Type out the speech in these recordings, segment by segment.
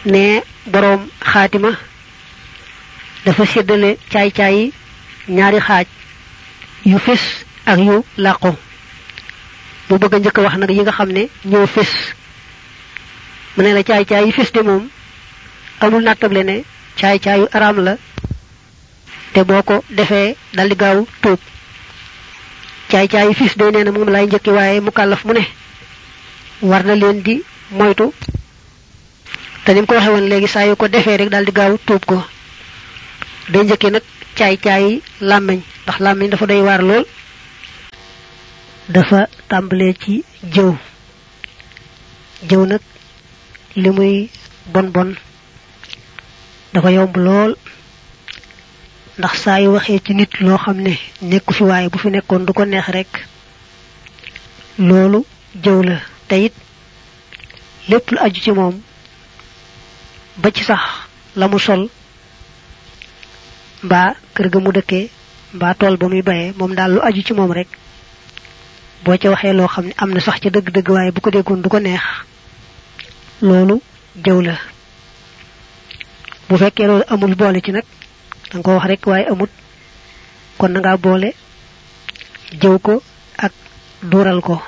ne borom khatima dafa séddale caay-caay ñaari xaaj yu fess ak yu laqo bu bëgg ñëk wax nak yi nga xamne ñoo fess mu ne la caay-caay yi fess de mom amul natable ne caay-caayu aram la te boko defé dal di gaaw tuub caay-caay yi fess de neena mom lay ñëk waye mukallaf mu ne war na leen di moytu te nim ko waxe won legi sa yu ko defé rek dal di gaaw tuub ko day ñëkke nak caay-caay lamagne ndax lamagne dafa doy war lool dafa tambalé ci jëw nak limuy bon bon dafa yomb lool ndax saa yu waxee ci nit loo xam ne nekku fi waaye bu fi nekkoon du ko neex rek loolu jëw la te it lépp lu aju ci moom ba ci sax la mu sol mbaa kër ga mu dëkkee mbaa tool ba muy bayee moom daal lu aju ci moom rek boo ca waxee loo xam ne am na sax ca dëgg-dëgg waaye bu ko déggoon du ko neex loolu jëw la bu fekkee loolu amul boole ci nag danga ko wax rek waaye amut kon na nga boole jëw ko ak duural ko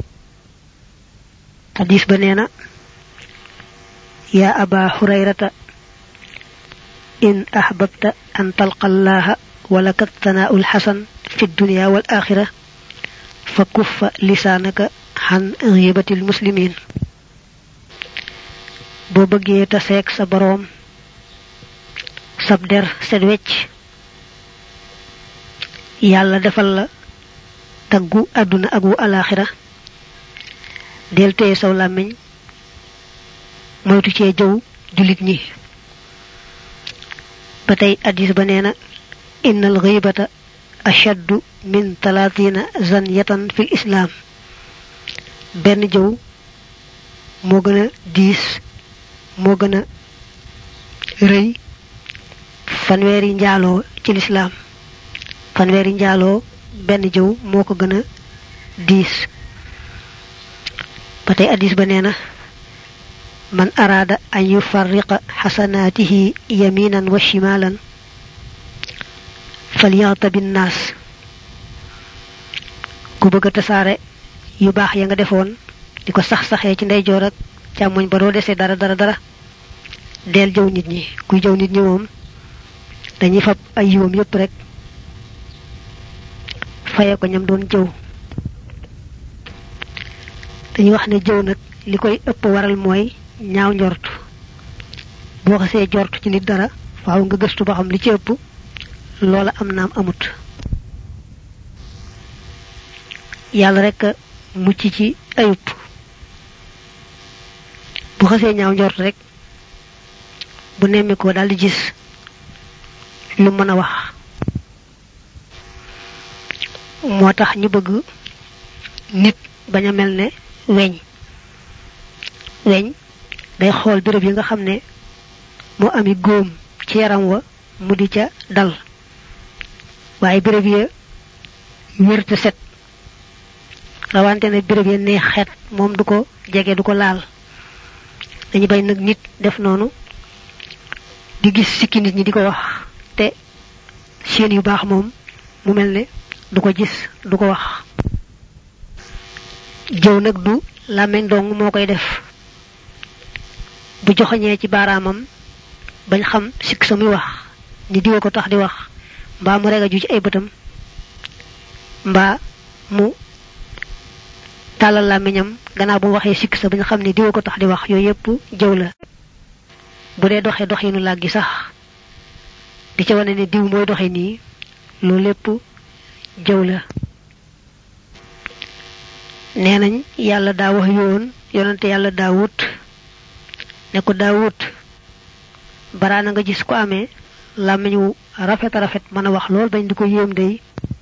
hadis ba neena ya aba hurayrata in ahbabta an talqa allaha wa lakat thana'ul hasan fi dunya wal akhirah fakuffa lisanaka han ghibatil muslimin bo bëggee ta seek sa borom sab der set wecc yalla defal la taggu aduna ak wu alakhirah del tey saw lamiñ moytu ci jëw julit ñi batay hadith ba neena innal ghibata ashaddu min 30 zanyatan fil islam ben jëw mo gëna 10 mo gëna reuy fanweri njaaloo ci l'islam fanweri njaaloo ben jëw moko gëna 10 batay hadith ba neena man arada an yufarriqa hasanatihi yaminan wa shimalan falyata bin nas ku bëgg tassare yu bax ya nga defoon diko sax saxé ci ndey jor ak chamoñ ba do déssé dara del jëw nit ñi kuy jëw nit ñi mom dañuy fab ay yoom yépp rek fayé ko ñam doon jëw dañuy wax ne jëw nak likoy ëpp waral moy ñaaw njort bo xasse jort ci nit dara faaw nga gëstu ba xam li ci ëpp loola am naam amut yalla rek mucc ci ayub bu xasse ñaaw njort rek bu némé ko dal di gis lu mëna wax motax ñu bëgg nit baña melne weñ day xol bërepp yi nga xamné mo ami goom ci yaram wa mu di ca dal waye bërepp yi wërte set rawante ne bërepp yi neex xet mom duko jégué duko laal dañu bay nak nit def nonu di gis sikki nit ñi diko wax te seen yu baax mom mu melne duko gis duko wax jëw nak du lamagne dong mo koy def bu joxagne ci baramam bañ xam sik samuy wax ni diwo ko tax di wax mba mu rega ju ci ay bëtam mba mu talal lamiñam gannaaw bu waxe sik sa bañ xam ni diwo ko tax di wax yoy yep jëw la bu dé doxé doxinu laggi sax di ci wone ni diw moy doxé ni lo lepp jëw la nenañ yalla da wax yoon yonante yalla daawut ne ko daawut barana nga gis ko amé lamiñu rafet mëna wax lool bañ diko yëm day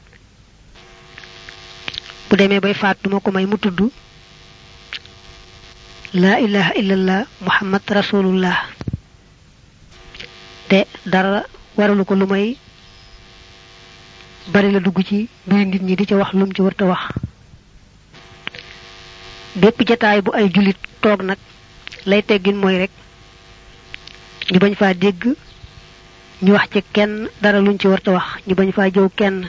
bu démé bay faatu mako may mu tuddu la ilaha illallah muhammad rasulullah te dara waralu ko lumay bari la dugg ci biir nit ñi di ci wax lum ci wërta wax bépp jotaay bu ay julit tok nak lay teggin moy rek ñu bañ fa dégg ñu wax ci kenn dara luñ ci warta wax, ñu bañ fa jëw kenn,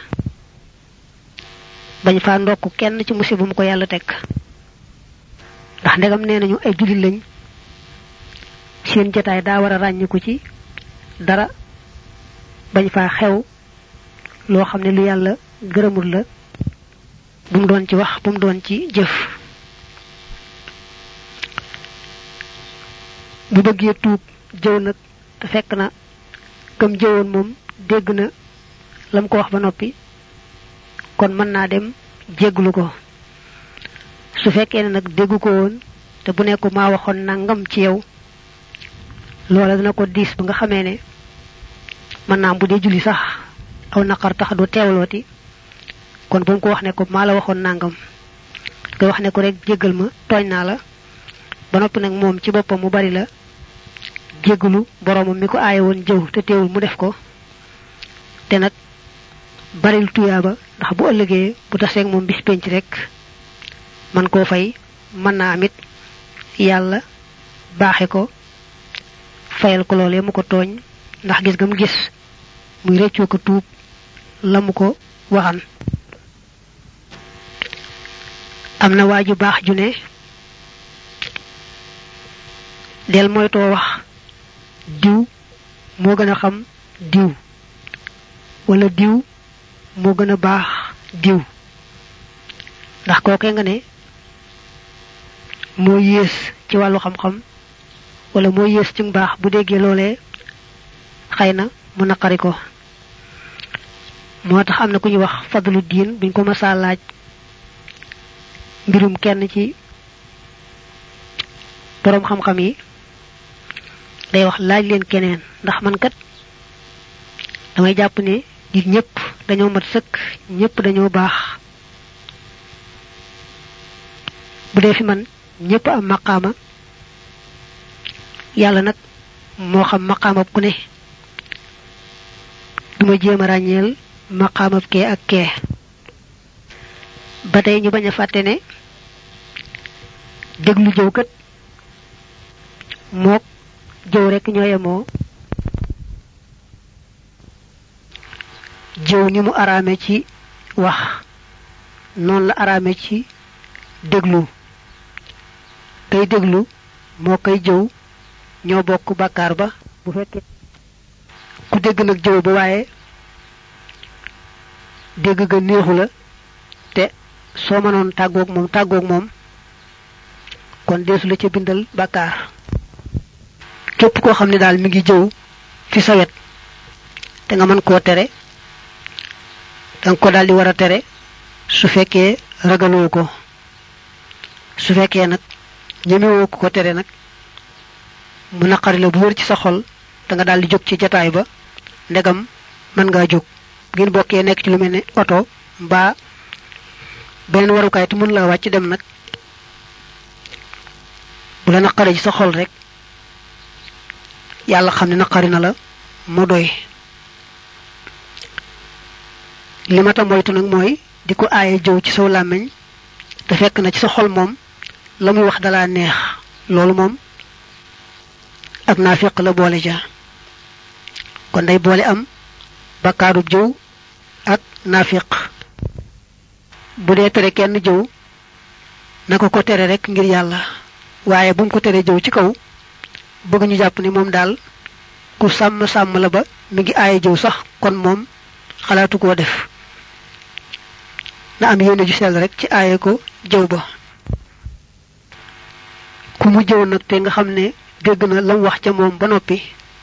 bañ fa ndokku kenn ci musibum ko yàlla tek. ndax ndegam neenañu ay julit lañ, seen jotaay daa war a ràññiku ci dara bañ fa xew loo xam ne lu yàlla gërëmul la, bu mu doon ci wax, bu mu doon ci jëf. bu bëggee tuub jëw nag te fekk na kam jëwoon moom dégg na lam ko wax ba noppi, kon mën naa dem jégglu ko. su fekkee ne nag déggu ko woon te bu nekk maa waxoon nangam ci yow, loola dina ko diis ba nga xamee ne mën naa bu dee julli sax aw naqar tax du teewlooti, kon bu mu ko wax ne ko maa la waxoon nangam, nga wax ne ko rek jéggal ma tooñ naa la, ba noppi nag moom ci boppam mu bari la jégglu boromam mi ko aaye woon jëw te teewul mu def ko, te nag baril tuyaaba, ndax bu ëllëgee bu taseeg moom bis penc rek man koo fay, mën naa amit yàlla baaxe ko fayal ko loolee mu ko tooñ, ndax gis nga mu gis muy rëccoo ko tuub la mu ko waxan. am na waaju baax ju ne del moytoo wax diw moo gën a xam diw, wala diw moo gën a baax diw, ndax kookee nga ne moo yées ci wàllu xam-xam wala moo yées ci mbaax, bu déggee loolee xëy na mu naqari ko. moo tax am na ku ñu wax fadlu diin, buñ ko mësaa laaj mbirum kenn ci borom xam-xam yi, day wax laaj leen keneen, ndax man kat damay jàpp ne nit ñëpp dañoo mat sëkk, ñëpp dañoo baax. bu dee fi man ñëpp am maqaama, yàlla nag moo xam maqaamab ku ne, duma jéem a ràññeel maqaamab kee ak kee. ba tey ñu bañ a fàtte ne déglu jëw kat mook jëw rek ñoo yemoo. jëw ni mu araame ci wax noonu la araame ci déglu. kay déglu moo koy jëw ñoo bokk bàkkaar ba, bu fekkee ku dégg nag jëw ba waaye dégg ga neexu la, te soo mënoon tàggoog moom kon deesu la ca bindal bàkkaar. képp koo xam ne daal mi ngi jëw fi sa wet te nga mën koo tere, danga ko daldi war a tere su fekkee ragaloo ko. su fekkee nag ñemewoo ko tere nag mu naqari la bu wër ci sa xol, da nga daldi jóg ci jataay ba, ndegam mën ngaa jóg. ngeen bokkee nekk ci lu mel ne oto mbaa beneen warukaay te mën laa wàcc dem nag, bu la naqari ci sa xol rek yàlla xam ne naqari na la mu doy. li ma ta moytu nag mooy di ko aaye jëw ci saw làmmiñ te fekk na ci sa xol moom la muy wax dalaa neex, loolu moom ak naafiq la boole ja. kon day boole am bakkaarub jëw ak naafiq. bu dee tere kenn jëw na ko tere rek ngir yàlla, waaye bu mu ko tere jëw ci kaw bëgg ñu jàpp ni moom daal ku sàmm la ba mi ngi aaye jëw sax, kon moom xalaatu koo def. na am yéene ju sell rek ci aaye ko jëw ba. ku mu jëw nag te nga xam ne dégg na lam wax ca moom ba noppi,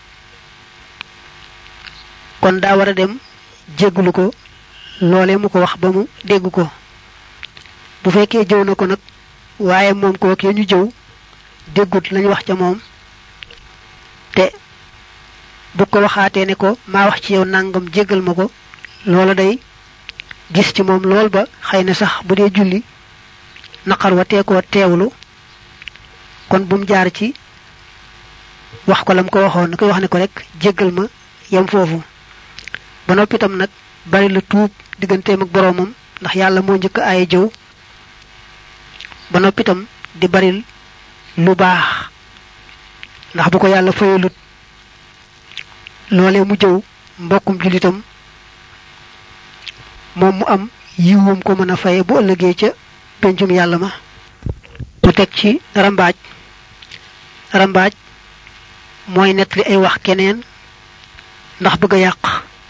kon daa war a dem jéggulu ko loolee mu ko wax ba mu dégg ko. bu fekkee jëw na ko nag waaye moom kookee ñu jëw déggut lañu wax ca moom, te bu ko waxaatee ne ko maa wax ci yow nangam jéggal ma ko, loola day gis ci moom lool ba xëy na sax bu dee julli naqar wa tee koo teewlu, kon bu mu jaar ci wax ko lam ko waxoon, na koy wax ne ko rek jéggal ma yam foofu. ba noppi itam nag bari la tuub digganteem ak boroomam, ndax yàlla moo njëkk aaye jëw. ba noppi itam di baril lu baax, ndax bu ko yàlla fayalut lolé mu jëw mbokum julitam mom mu am yiwum ko mëna fayé bu ëllëgé ca pencum yalla ma mu tek ci rambaaj moy netli ay wax keneen ndax bëgg yaq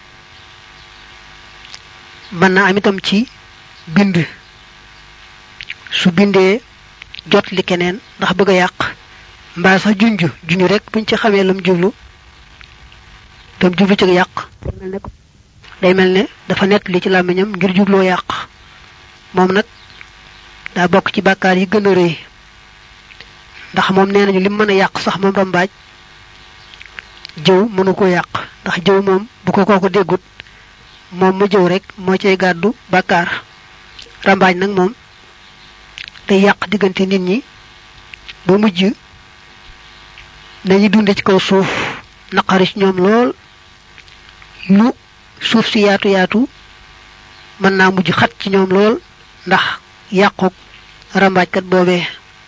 man na am itam ci bind su bindé jot li keneen ndax bëgg yaq mba sax junju rek buñ ci xamé lam jublu tam jublu ci yaq day melne dafa net li ci lamiñam ngir jublo yaq mom nak da bok ci bakkar yi gëna reuy ndax mom nenañu lim mëna yaq sax mom rambaaj jëw mënu ko yaq ndax jëw mom bu ko koko déggut mom mu jëw rek mo cey gaddu bakkar rambaaj nak mom day yaq digënté nit ñi ba mujj dañuy dundé ci kaw suuf naqari ci ñoom lool lu suuf si yaatu man na mujj xat ci ñoom lool ndax yaquk rambaaj kat bobé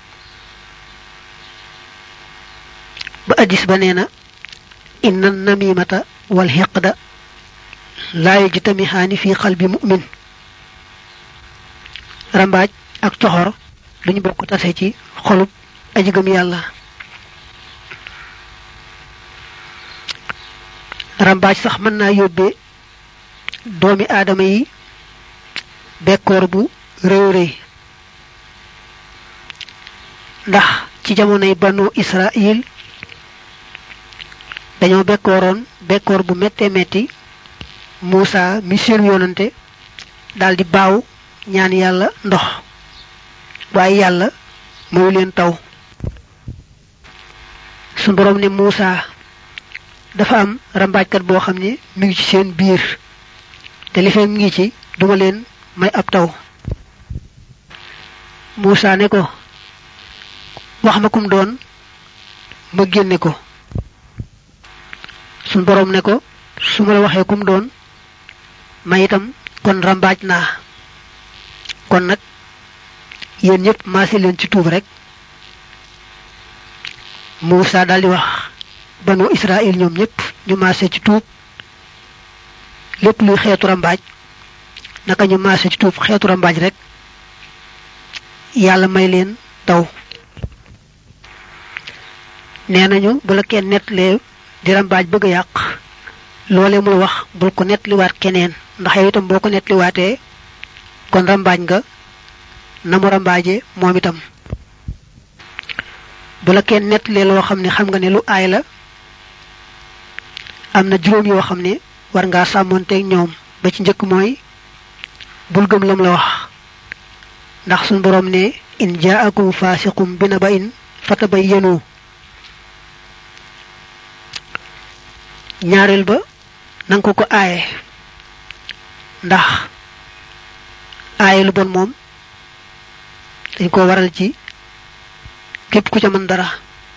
ba hadis ba neena inna namimata wal hiqda la yajtamihani fi qalbi mu'min rambaaj ak coxor duñu bokk tassé ci xolub aji gëm yalla rambaaj sax mën na yóbbe doomi aadama yi bekkoor bu réew ndax ci jamonoy banu Israël dañoo bekkoor bu metti Musa mi seen yonante daldi baaw ñaan yàlla ndox waaye yàlla mayu leen taw su borom ne Musa dafa am rambaajkat boo xam ne mi ngi ci seen biir te li fee mi ngi ci duma leen may ab taw Musa ne ko wax ma kum doon ma génne ko sun borom ne ko suma la waxee kum doon ma itam kon rambaaj naa kon nag yéen ñëpp maasi leen ci tuub rek Musa daldi wax banu Israël ñoom ñëpp ñu maase ci tuub lépp luy xeetu rambaaj naka ñu maase ci tuub xeetu rambaaj rek yàlla may leen taw nenañu bu la kenn netlé di rambaaj bëgg yaq lolé mu wax bul ko netli waat keneen ndax yow itam boko netli waté kon rambaaj nga namu rambaaje moom itam bu la kenn netlé lo xamni xam nga ne lu ay la amna juroom yo xamni war nga samonté ñoom ba ci ñëk moy bul gëm lam la wax ndax sun borom ne in ja'akum fasiqun binaba'in fatabayyanu ñaarel ba nang ko aaye ndax aaye lu bon moom dañ ko waral ci képp ku ca mën dara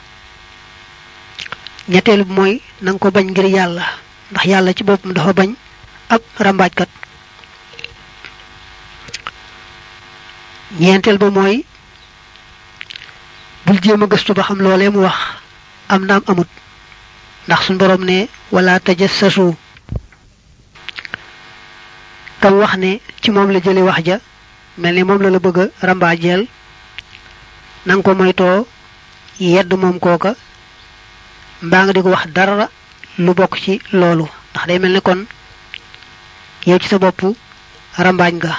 ñetteel bi mooy nang ko bañ ngir yàlla ndax yàlla ci boppam dafa bañ ab rambaajkat ñeenteel ba mooy bul jéem a gëstu ba xam loolee mu wax am naam amut ndax sun borom ne wala tajassasu kam wax ne ci mom la jëlé wax ja melni mom la bëgg rambaajel nang ko moyto yedd mom koka mba nga diko wax dara lu bok ci lolu ndax day melni kon yow ci sa bop rambaaj nga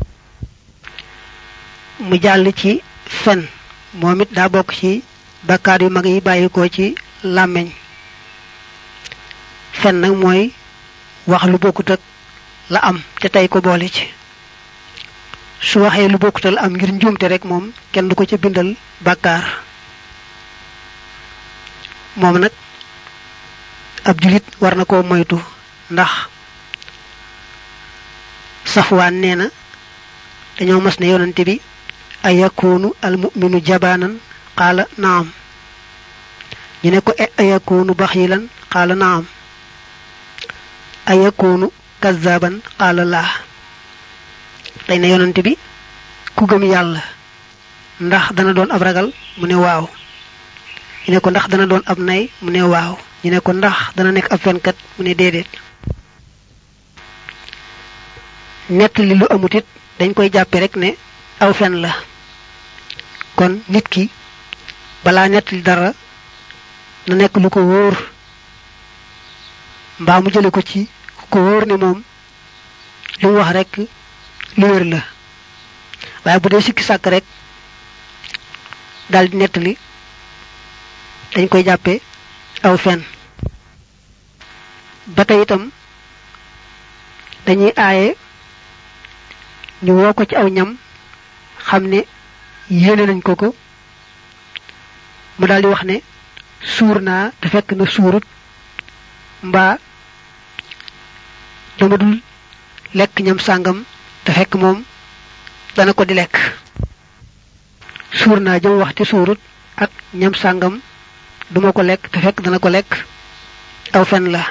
mu jall ci fen momit da bok ci bakkar yu mag yi bayiko ci lameñ fen nak moy wax lu bokut ak la am te tay ko bolé ci su waxé lu bokutal am ngir njumte rek mom kenn du ko ci bindal bakkar mom nak ab julit warna ko moytu ndax Safwan neena dañoo mas ne yonante bi ayakunu almu'minu jabanan qala na'am ñu ne ko ayakunu bakhilan qala na'am ayakunu kazzaban qala la tay ne yonante bi ku gëm yalla ndax dana doon ab ragal mu ne waaw ñu ne ko ndax dana doon ab nay mu ne waaw ñu ne ko ndax dana nekk ab fenkat mu ne déedéet. nettali lu amut it dañ koy jàppe rek ne aw fen la. kon nit ki balaa nettali dara na nekk lu ko wóor mbaa mu jële ko ci ko wóor ne moom lu mu wax rek lu wér la. waaye bu dee sikki sàkk rek daldi nettali dañ koy jàppe aw fen. ba tey itam dañuy aaye ñu woo ko ci aw ñam xam ne yéene nañ ko ko mu daldi wax ne suur naa te fekk na suurut mbaa dama dul lekk ñam sàngam te fekk moom dana ko di lekk. suur naa jëm wax te suurut ak ñam sàngam duma ko lekk te fekk dana ko lekk aw fen la.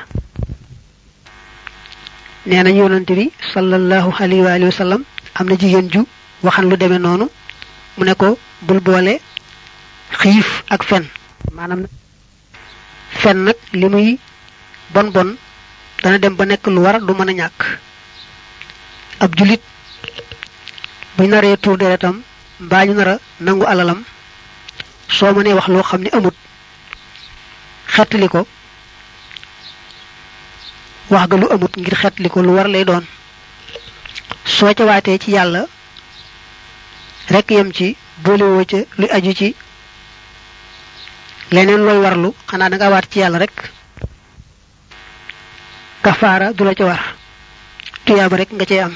nee nañu yonante bi sallallahu alayhi wa sallam am na jigéen ju waxan lu demee noonu mu ne ko bul boole xiif ak fen. maanaam fen nag li muy bon bon dana dem ba nekk lu war du mën a ñàkk. ab julit bu naree tuur deretam mbaa ñu nara nangu alalam soo mënee wax loo xam ne amut xettali ko wax ga lu amut ngir xettali ko lu war lay doon. soo ca waatee ci yàlla rek yem ci boolewoo ca luy aju ci leneen looy warlu xanaa da nga waat ci yàlla rek kafaara du la ca war tuyaaba rek nga cay am.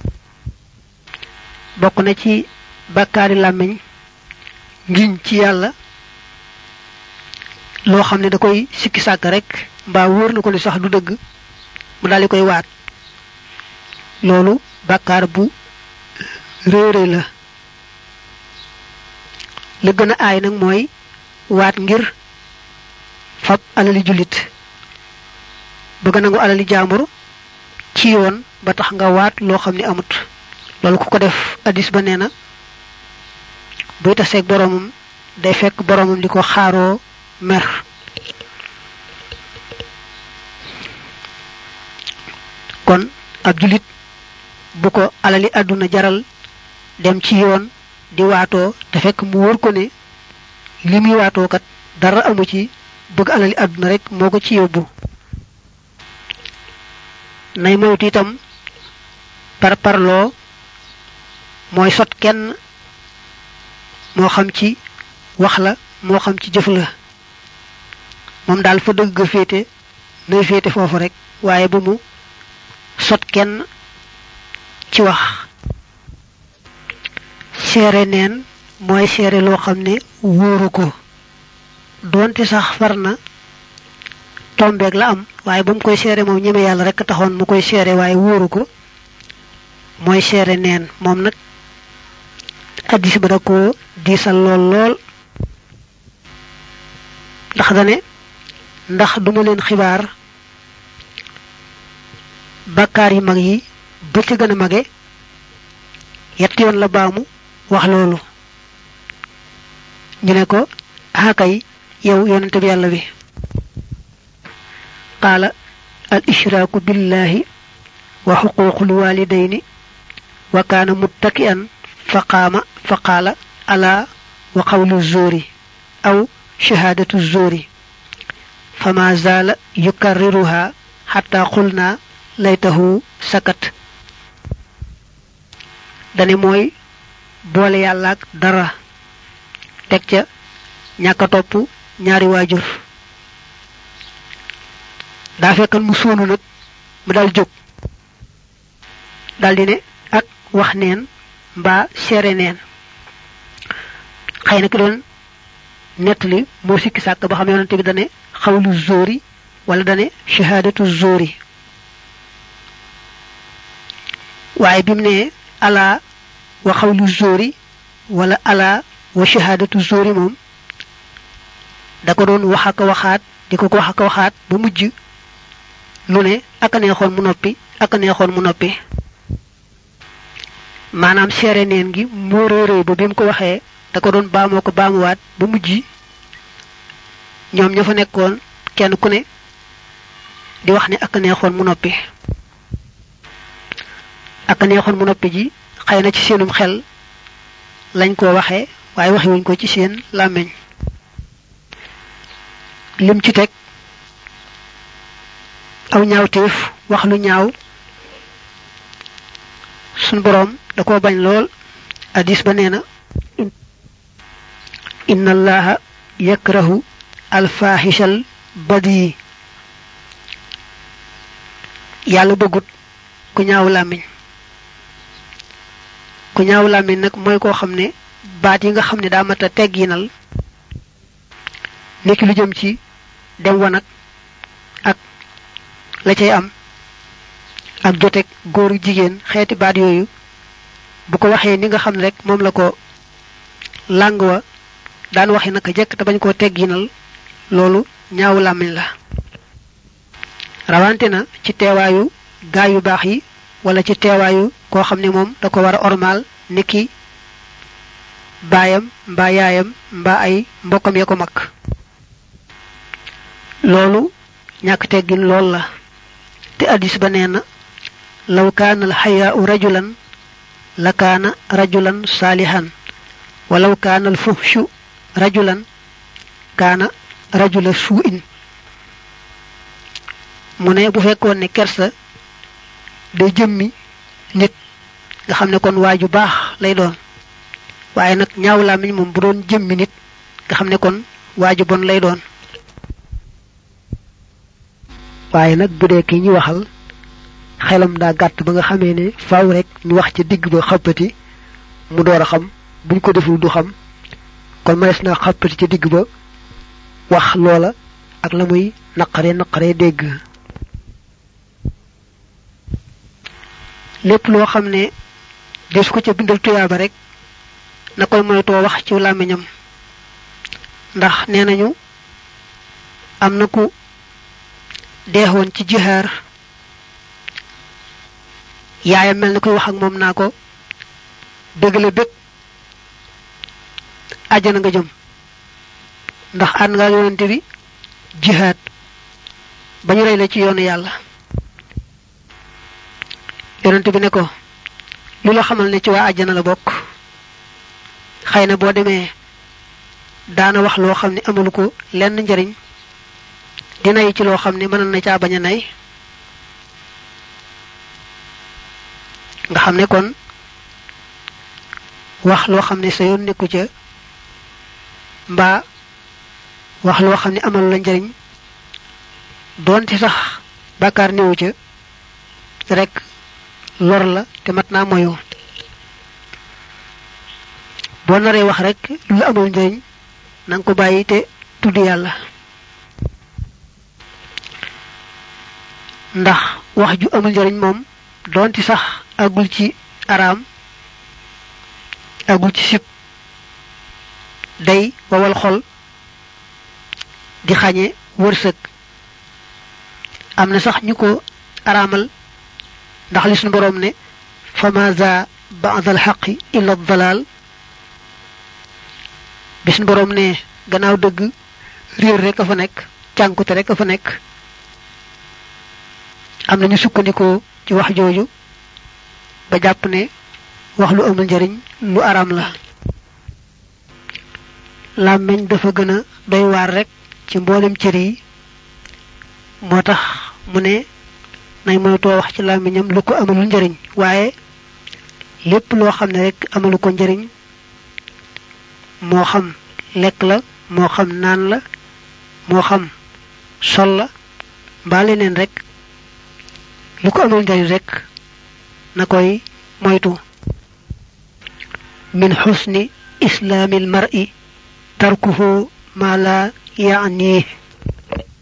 bokk na ci bàkkaari làmmiñ ngiñ ci yàlla loo xam ne da koy sikki sàkk rek mbaa wóor na ko li sax du dëgg mu daldi koy waat. loolu bàkkaar bu réere la. la gën a aay nag mooy waat ngir fab alali jullit bëgg nangu alali jaambur ci yoon ba tax nga waat loo xam ne amut. loolu ku ko def hadis ba nee na buy taseeg boromam day fekk boromam di ko xaaroo mer. kon ab jullit bu ko alali àdduna jaral dem ci yoon di waatoo te fekk mu wóor ko ne li muy waatoo kat dara amu ci bëgg alali àdduna rek moo ko ci yóbbu. nay moytu itam parparloo mooy sot kenn moo xam ci wax la moo xam ci jëf la. moom daal fa dëgg féete nay féete foofu rek waaye ba mu sot kenn ci wax. seere neen mooy seere loo xam ne wóoru ko doonte sax far na tombeeg la am waaye ba mu koy seere moom ñeme yàlla rek taxoon mu koy seere waaye wóoru ko mooy seere neen. moom nag addis ba da ko diisal lool ndax dane ndax duma leen xibaar bakkaar yi mag yi ba ci gën a mage. yett yoon la baamu wax loolu. ñu ne ko akay yow yonente bi yàlla bi. qaala al ishraaku billahi wa xuquuqul walidayni wa kaana muttaki'an fa qaala ala wa qawlu zuri aw shahaadatu zuri fama zaala yukarriruha xatta qulna laytahu sakat. dane mooy boole yàlla ak dara teg ca ñàkk a topp ñaari waajur. daa fekkan mu sóonu nag mu dal jóg daldi ne ak wax neen mbaa seere neen. xëy na ki doon nettali moo sikki sàkk ba xam yonante bi dane xawlu zóori wala dane shahaadatu zóori. waaye bi mu ne ala wa xawlu zóori wala ala wa shahaadatu zóori moom da ko doon wax ak waxaat di ko wax ak waxaat ba mujj lu ne ak a neexoon mu noppi ak a neexoon mu noppi. maanaam seere neen gi moo réeréy ba bi mu ko waxee da ko doon baamoo ko baamuwaat ba mujj ñoom ña fa nekkoon kenn ku ne di wax ne ak neexoon mu noppi ak neexoon mu noppi ji xëy na ci seenum xel lañ ko waxe waaye waxe wuñ ko ci seen làmmiñ lim ci teg aw ñaawteef wax lu ñaaw sun borom da ko bañ lool hadis ba neena inna allaha yakrahu al-fahishal badi yàlla bëggut ku ñaaw làmmiñ nag mooy koo xam ne baat yi nga xam ne daa mata tegginal nekki lu jëm ci dem wanag ak la cay am ak jotek góoru jigéen xeeti baat yooyu bu ko waxee ni nga xam ne rek moom la ko làng wa daan waxe naka jekk te bañ koo tegginal loolu ñaaw làmmiñ la rawante na ci teewaayu gaa yu baax yi wala ci teewaayu koo xam ne moom da ko war a ormal niki baayam mbaa yaayam mbaa ay mbokkam ya ko mag loolu ñàkk teggin lool la te hadis ba nee na law kaana al xayaau rajulan la kaana rajulan saalihan walaw kaana al fuhshu rajulan kaana rajula suu'in mu ne bu fekkoon ne kersa day jëmmi nit nga xam ne kon waaju baax lay doon waaye nag ñaaw làmmiñ moom bu doon jëmmi nit nga xam ne kon waaju bon lay doon waaye nag bu dee ki ñu waxal xelam daa gàtt ba nga xamee ne faaw rek ñu wax ci digg ba xappati mu door a xam buñ ko deful du xam kon mënees naa xappati ci digg ba wax loola ak la muy naqare dégg lépp loo xam ne des ko ca bindal tuyaaba rek na koy moytoo wax ci làmmiñam ndax nee nañu am na ku deexoon ci jihaar yaayam mel na koy wax ak moom naa ko dëgg la bét àjjana nga jëm ndax ànd nga yonente bi jihaad ba ñu rey la ci yoonu yàlla yonente bi ne ko lu la xamal ne ci waa àjjana la bokk xëy na boo demee daana wax loo xam ne amul ko lenn njariñ di nay ci loo xam ne mën na caa bañ a nay nga xam ne kon wax loo xam ne sa yoon nekku ca mbaa wax loo xam ne amal la njariñ doonte sax bàkkaar néewu ca rek lor la te mat naa moyu boo naree wax rek lu la amal njariñ nanga ko bàyyi te tudd yàlla ndax wax ju amul njariñ moom doonte sax agul ci araam agul ci sib day wawal xol di xañe wërsëg am na sax ñu ko araamal ndax li suñu boroom ne fama za ba'da al-haqqi illa ad-dalal bi suñu boroom ne gannaaw dëgg réer rek a fa nekk cànkute rek a fa nekk am na ñu sukkandikoo ci wax jooju ba jàpp ne wax lu amul njariñ lu araam la làmmiñ dafa gën a doy waar rek ci mboolem cër yi moo tax mu ne nay moytoo wax ci làmmiñam lu ko amalul njariñ waaye lépp loo xam ne rek amalu ko njariñ moo xam lekk la moo xam naan la moo xam sol la mbaa leneen rek lu ko amal njariñ rek na koy moytu min xusni islaamil mar'i tarkuhu ma la yaanihi